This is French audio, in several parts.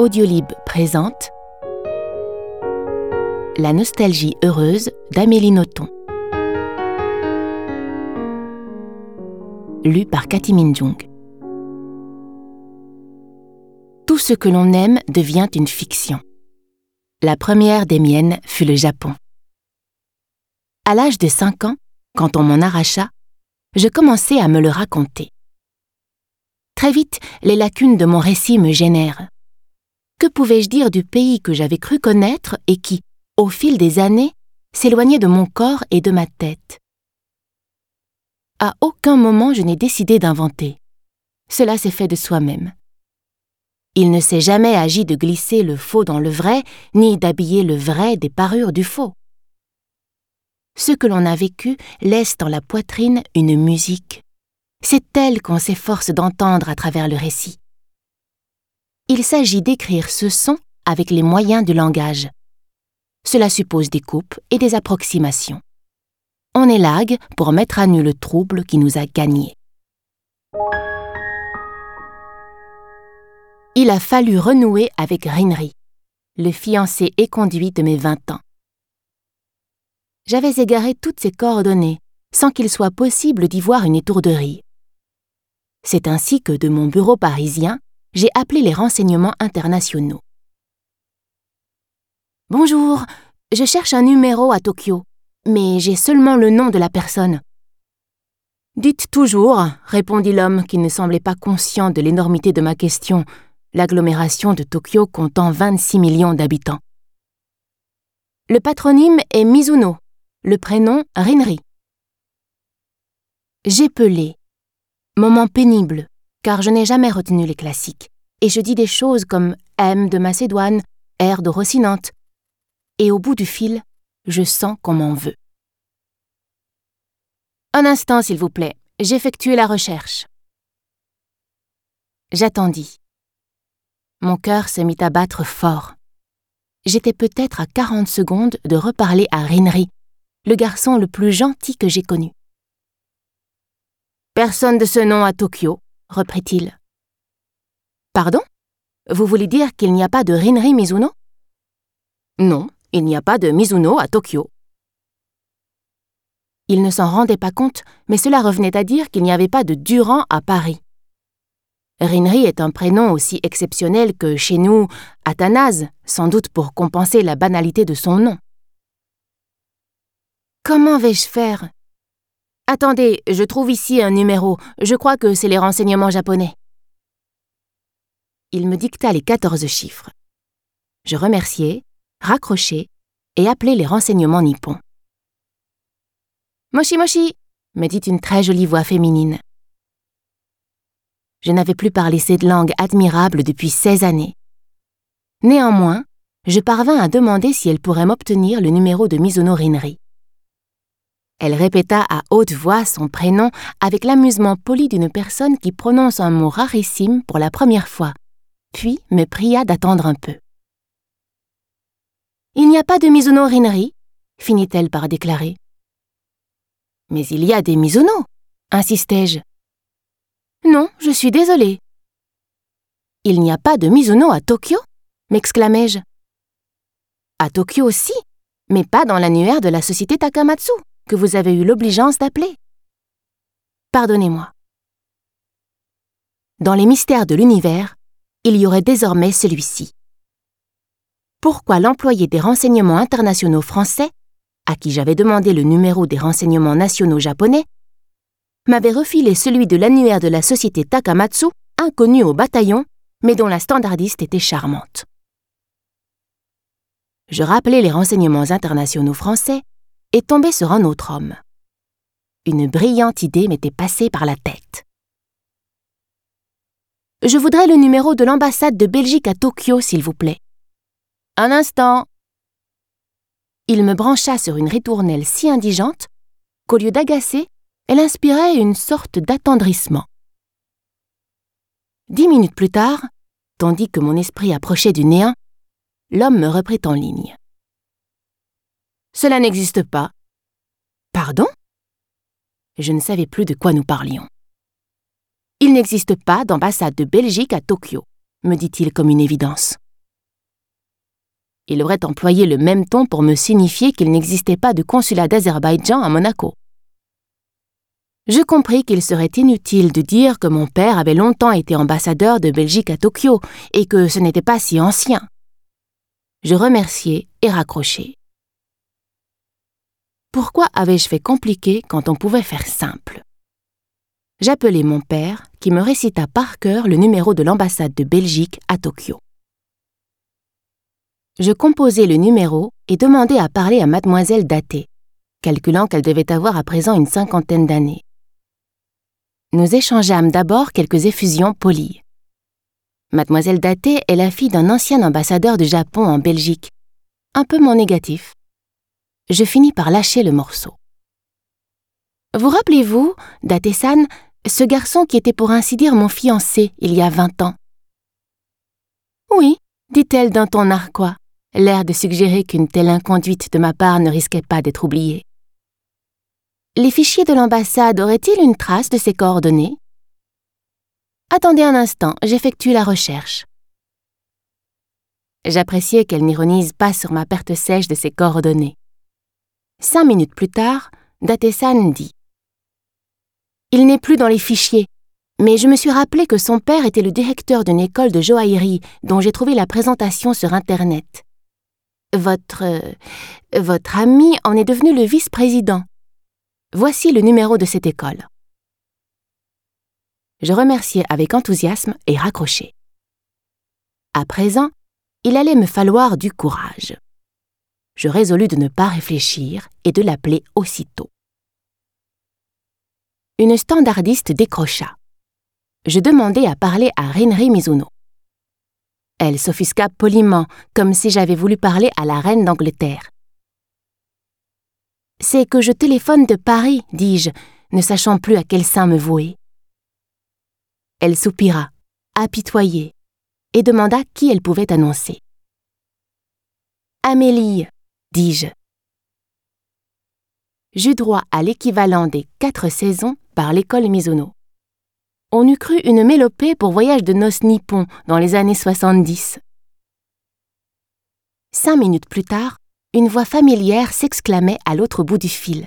Audiolib présente La nostalgie heureuse d'Amélie Nothomb. Lu par Cathy Minjung. Tout ce que l'on aime devient une fiction. La première des miennes fut le Japon. À l'âge de 5 ans, quand on m'en arracha, je commençai à me le raconter. Très vite, les lacunes de mon récit me gênèrent. Que pouvais-je dire du pays que j'avais cru connaître et qui, au fil des années, s'éloignait de mon corps et de ma tête? À aucun moment je n'ai décidé d'inventer. Cela s'est fait de soi-même. Il ne s'est jamais agi de glisser le faux dans le vrai, ni d'habiller le vrai des parures du faux. Ce que l'on a vécu laisse dans la poitrine une musique. C'est elle qu'on s'efforce d'entendre à travers le récit. Il s'agit d'écrire ce son avec les moyens du langage. Cela suppose des coupes et des approximations. On élague pour mettre à nu le trouble qui nous a gagnés. Il a fallu renouer avec Rinri, le fiancé éconduit de mes 20 ans. J'avais égaré toutes ses coordonnées, sans qu'il soit possible d'y voir une étourderie. C'est ainsi que, de mon bureau parisien, j'ai appelé les renseignements internationaux. « Bonjour, je cherche un numéro à Tokyo, mais j'ai seulement le nom de la personne. »« Dites toujours, » répondit l'homme qui ne semblait pas conscient de l'énormité de ma question, l'agglomération de Tokyo comptant 26 millions d'habitants. « Le patronyme est Mizuno, le prénom Rinri. » J'ai pelé. Moment pénible, car je n'ai jamais retenu les classiques, et je dis des choses comme M de Macédoine, R de Rocinante, et au bout du fil, je sens qu'on m'en veut. Un instant, s'il vous plaît, j'effectue la recherche. J'attendis. Mon cœur se mit à battre fort. J'étais peut-être à 40 secondes de reparler à Rinri, le garçon le plus gentil que j'ai connu. « Personne de ce nom à Tokyo, » reprit-il. « Pardon ? Vous voulez dire qu'il n'y a pas de Rinri Mizuno ? » ?»« Non, il n'y a pas de Mizuno à Tokyo. » Il ne s'en rendait pas compte, mais cela revenait à dire qu'il n'y avait pas de Durand à Paris. Rinri est un prénom aussi exceptionnel que, chez nous, Athanase, sans doute pour compenser la banalité de son nom. Comment vais-je faire ? Attendez, je trouve ici un numéro. Je crois que c'est les renseignements japonais. Il me dicta les 14 chiffres. Je remerciai, raccrochai et appelai les renseignements nippons. « Moshi moshi !» me dit une très jolie voix féminine. Je n'avais plus parlé cette langue admirable depuis 16 années. Néanmoins, je parvins à demander si elle pourrait m'obtenir le numéro de Mizuno Rinri. Elle répéta à haute voix son prénom avec l'amusement poli d'une personne qui prononce un mot rarissime pour la première fois, puis me pria d'attendre un peu. « Il n'y a pas de Mizuno Rinri » finit-elle par déclarer. « Mais il y a des Mizuno » insistai-je. « Non, je suis désolée. »« Il n'y a pas de Mizuno à Tokyo » m'exclamai-je. « À Tokyo aussi, mais pas dans l'annuaire de la société Takamatsu, que vous avez eu l'obligeance d'appeler. Pardonnez-moi. » Dans les mystères de l'univers, il y aurait désormais celui-ci. Pourquoi l'employé des renseignements internationaux français, à qui j'avais demandé le numéro des renseignements nationaux japonais, m'avait refilé celui de l'annuaire de la société Takamatsu, inconnu au bataillon, mais dont la standardiste était charmante. Je rappelai les renseignements internationaux français et tombai sur un autre homme. Une brillante idée m'était passée par la tête. « Je voudrais le numéro de l'ambassade de Belgique à Tokyo, s'il vous plaît. »« Un instant !» Il me brancha sur une ritournelle si indigente qu'au lieu d'agacer, elle inspirait une sorte d'attendrissement. 10 minutes plus tard, tandis que mon esprit approchait du néant, l'homme me reprit en ligne. « Cela n'existe pas. »« Pardon ?» Je ne savais plus de quoi nous parlions. « Il n'existe pas d'ambassade de Belgique à Tokyo, » me dit-il comme une évidence. Il aurait employé le même ton pour me signifier qu'il n'existait pas de consulat d'Azerbaïdjan à Monaco. Je compris qu'il serait inutile de dire que mon père avait longtemps été ambassadeur de Belgique à Tokyo et que ce n'était pas si ancien. Je remerciai et raccrochai. Pourquoi avais-je fait compliqué quand on pouvait faire simple? J'appelai mon père, qui me récita par cœur le numéro de l'ambassade de Belgique à Tokyo. Je composai le numéro et demandai à parler à mademoiselle Daté, calculant qu'elle devait avoir à présent une 50aine d'années. Nous échangeâmes d'abord quelques effusions polies. Mademoiselle Daté est la fille d'un ancien ambassadeur du Japon en Belgique, un peu mon négatif. Je finis par lâcher le morceau. Vous rappelez-vous, Daté-san, ce garçon qui était pour ainsi dire mon fiancé il y a 20 ans? Oui, dit-elle d'un ton narquois, l'air de suggérer qu'une telle inconduite de ma part ne risquait pas d'être oubliée. Les fichiers de l'ambassade auraient-ils une trace de ses coordonnées? Attendez un instant, j'effectue la recherche. J'appréciais qu'elle n'ironise pas sur ma perte sèche de ses coordonnées. 5 minutes plus tard, Daté-san dit: Il n'est plus dans les fichiers, mais je me suis rappelé que son père était le directeur d'une école de joaillerie dont j'ai trouvé la présentation sur Internet. Votre ami en est devenu le vice-président. Voici le numéro de cette école. Je remerciai avec enthousiasme et raccrochai. À présent, il allait me falloir du courage. Je résolus de ne pas réfléchir et de l'appeler aussitôt. Une standardiste décrocha. Je demandai à parler à Rinri Mizuno. Elle s'offusqua poliment, comme si j'avais voulu parler à la reine d'Angleterre. « C'est que je téléphone de Paris, dis-je, ne sachant plus à quel sein me vouer. » Elle soupira, apitoyée, et demanda qui elle pouvait annoncer. « Amélie, dis-je. » J'eus droit à l'équivalent des 4 saisons par l'école Mizuno. On eût cru une mélopée pour voyage de noces nippon dans les années 70. 5 minutes plus tard, une voix familière s'exclamait à l'autre bout du fil.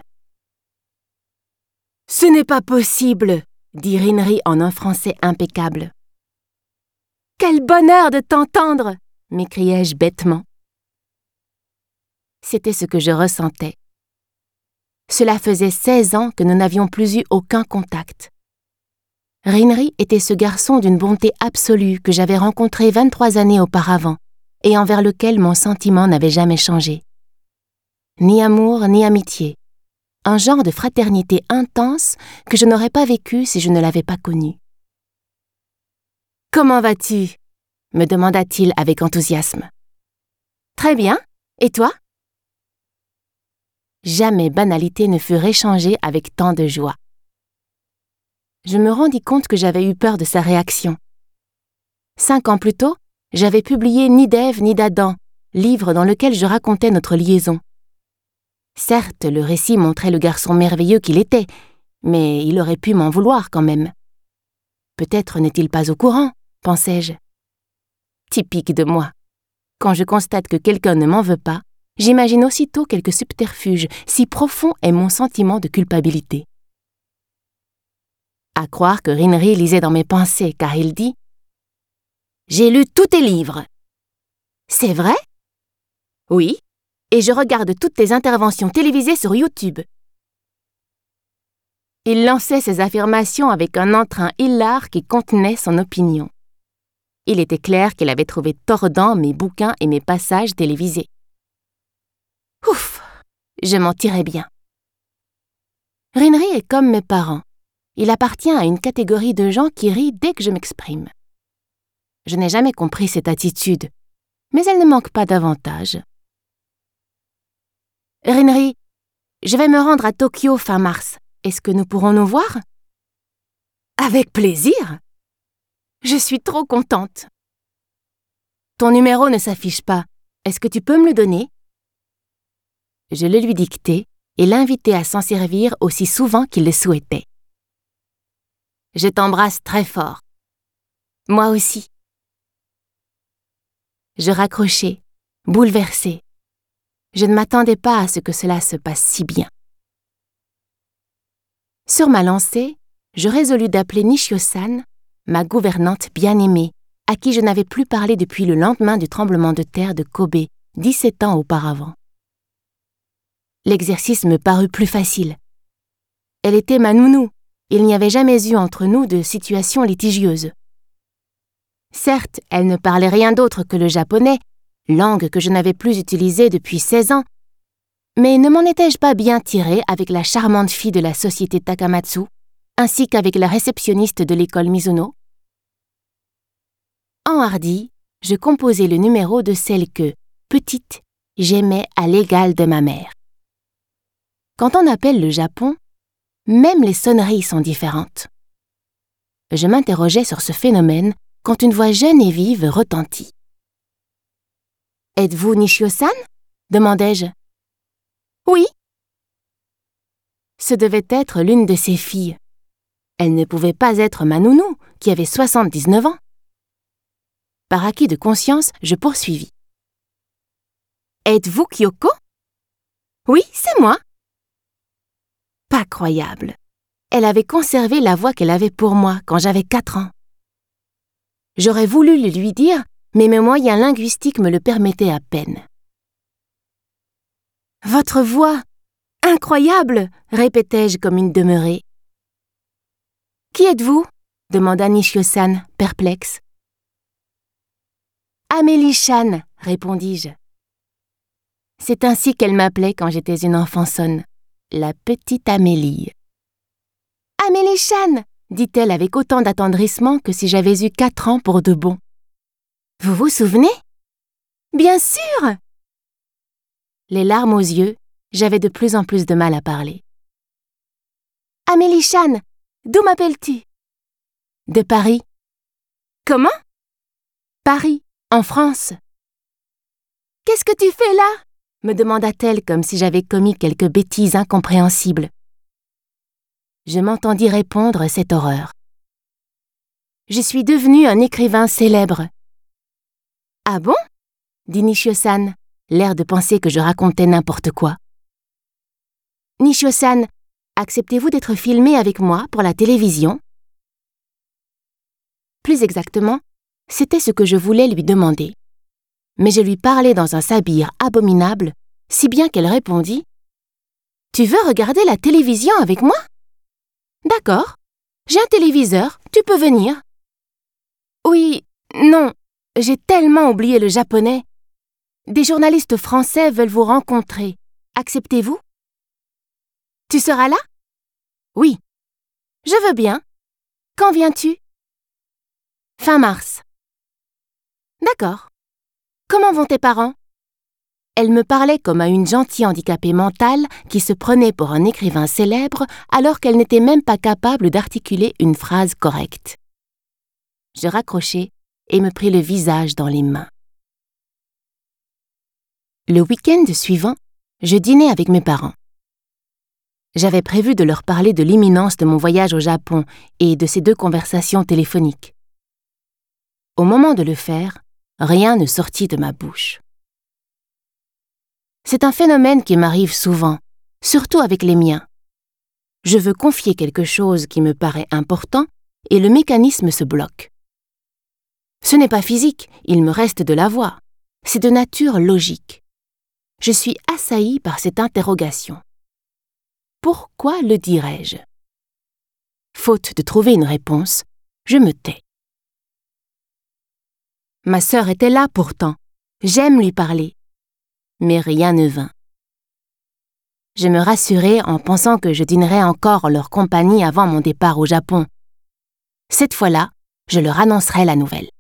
« Ce n'est pas possible !» dit Rinri en un français impeccable. « Quel bonheur de t'entendre !» m'écriai-je bêtement. C'était ce que je ressentais. Cela faisait 16 ans que nous n'avions plus eu aucun contact. Rinri était ce garçon d'une bonté absolue que j'avais rencontré 23 années auparavant et envers lequel mon sentiment n'avait jamais changé. Ni amour, ni amitié. Un genre de fraternité intense que je n'aurais pas vécu si je ne l'avais pas connu. « Comment vas-tu » me demanda-t-il avec enthousiasme. « Très bien. Et toi ?» Jamais banalité ne fut échangée avec tant de joie. Je me rendis compte que j'avais eu peur de sa réaction. 5 ans plus tôt, j'avais publié Ni d'Ève ni d'Adam, livre dans lequel je racontais notre liaison. Certes, le récit montrait le garçon merveilleux qu'il était, mais il aurait pu m'en vouloir quand même. Peut-être n'est-il pas au courant, pensai-je. Typique de moi. Quand je constate que quelqu'un ne m'en veut pas, j'imagine aussitôt quelque subterfuge, si profond est mon sentiment de culpabilité. À croire que Rinri lisait dans mes pensées, car il dit « J'ai lu tous tes livres. »« C'est vrai ?»« Oui, et je regarde toutes tes interventions télévisées sur YouTube. » Il lançait ses affirmations avec un entrain hilar qui contenait son opinion. Il était clair qu'il avait trouvé tordants mes bouquins et mes passages télévisés. Ouf, je m'en tirais bien. Rinri est comme mes parents. Il appartient à une catégorie de gens qui rient dès que je m'exprime. Je n'ai jamais compris cette attitude, mais elle ne manque pas d'avantages. Rinri, je vais me rendre à Tokyo fin mars. Est-ce que nous pourrons nous voir? Avec plaisir. Je suis trop contente. Ton numéro ne s'affiche pas. Est-ce que tu peux me le donner? Je le lui dictai et l'invitai à s'en servir aussi souvent qu'il le souhaitait. Je t'embrasse très fort. Moi aussi. Je raccrochai, bouleversée. Je ne m'attendais pas à ce que cela se passe si bien. Sur ma lancée, je résolus d'appeler Nishio-san, ma gouvernante bien-aimée, à qui je n'avais plus parlé depuis le lendemain du tremblement de terre de Kobe, 17 ans auparavant. L'exercice me parut plus facile. Elle était ma nounou. Il n'y avait jamais eu entre nous de situation litigieuse. Certes, elle ne parlait rien d'autre que le japonais, langue que je n'avais plus utilisée depuis 16 ans, mais ne m'en étais-je pas bien tirée avec la charmante fille de la société Takamatsu, ainsi qu'avec la réceptionniste de l'école Mizuno? Enhardie, je composai le numéro de celle que, petite, j'aimais à l'égal de ma mère. Quand on appelle le Japon, même les sonneries sont différentes. Je m'interrogeais sur ce phénomène quand une voix jeune et vive retentit. « Êtes-vous Nishio-san » demandai-je. « Oui. » Ce devait être l'une de ses filles. Elle ne pouvait pas être ma nounou, qui avait 79 ans. Par acquis de conscience, je poursuivis. « Êtes-vous Kyoko ?»« Oui, c'est moi. » Pas croyable. Elle avait conservé la voix qu'elle avait pour moi quand j'avais 4 ans. J'aurais voulu le lui dire, mais mes moyens linguistiques me le permettaient à peine. « Votre voix, incroyable !» répétai-je comme une demeurée. « Qui êtes-vous » demanda Nishio-san, perplexe. « Amélie-chan » répondis-je. C'est ainsi qu'elle m'appelait quand j'étais une enfant-sonne, la petite Amélie. « Amélie-chan » dit-elle avec autant d'attendrissement que si j'avais eu 4 ans pour de bon. « Vous vous souvenez ?»« Bien sûr !» Les larmes aux yeux, j'avais de plus en plus de mal à parler. « Amélie-chan, d'où m'appelles-tu ?»« De Paris. »« Comment ?»« Paris, en France. »« Qu'est-ce que tu fais là ?» me demanda-t-elle comme si j'avais commis quelque bêtise incompréhensible. Je m'entendis répondre cette horreur. « Je suis devenu un écrivain célèbre. »« Ah bon ?» dit Nishio-san, l'air de penser que je racontais n'importe quoi. « Nishio-san, acceptez-vous d'être filmé avec moi pour la télévision ?» Plus exactement, c'était ce que je voulais lui demander. Mais je lui parlais dans un sabir abominable, si bien qu'elle répondit « Tu veux regarder la télévision avec moi ? D'accord, j'ai un téléviseur, tu peux venir. »« Oui, non, j'ai tellement oublié le japonais. Des journalistes français veulent vous rencontrer. Acceptez-vous ? » ?»« Tu seras là ? » ?»« Oui. »« Je veux bien. Quand viens-tu ? » ?»« Fin mars. »« D'accord. Comment vont tes parents ? » Elle me parlait comme à une gentille handicapée mentale qui se prenait pour un écrivain célèbre alors qu'elle n'était même pas capable d'articuler une phrase correcte. Je raccrochai et me pris le visage dans les mains. Le week-end suivant, je dînais avec mes parents. J'avais prévu de leur parler de l'imminence de mon voyage au Japon et de ces 2 conversations téléphoniques. Au moment de le faire, rien ne sortit de ma bouche. C'est un phénomène qui m'arrive souvent, surtout avec les miens. Je veux confier quelque chose qui me paraît important et le mécanisme se bloque. Ce n'est pas physique, il me reste de la voix. C'est de nature logique. Je suis assaillie par cette interrogation. Pourquoi le dirais-je ? Faute de trouver une réponse, je me tais. Ma sœur était là pourtant. J'aime lui parler. Mais rien ne vint. Je me rassurai en pensant que je dînerais encore en leur compagnie avant mon départ au Japon. Cette fois-là, je leur annoncerai la nouvelle.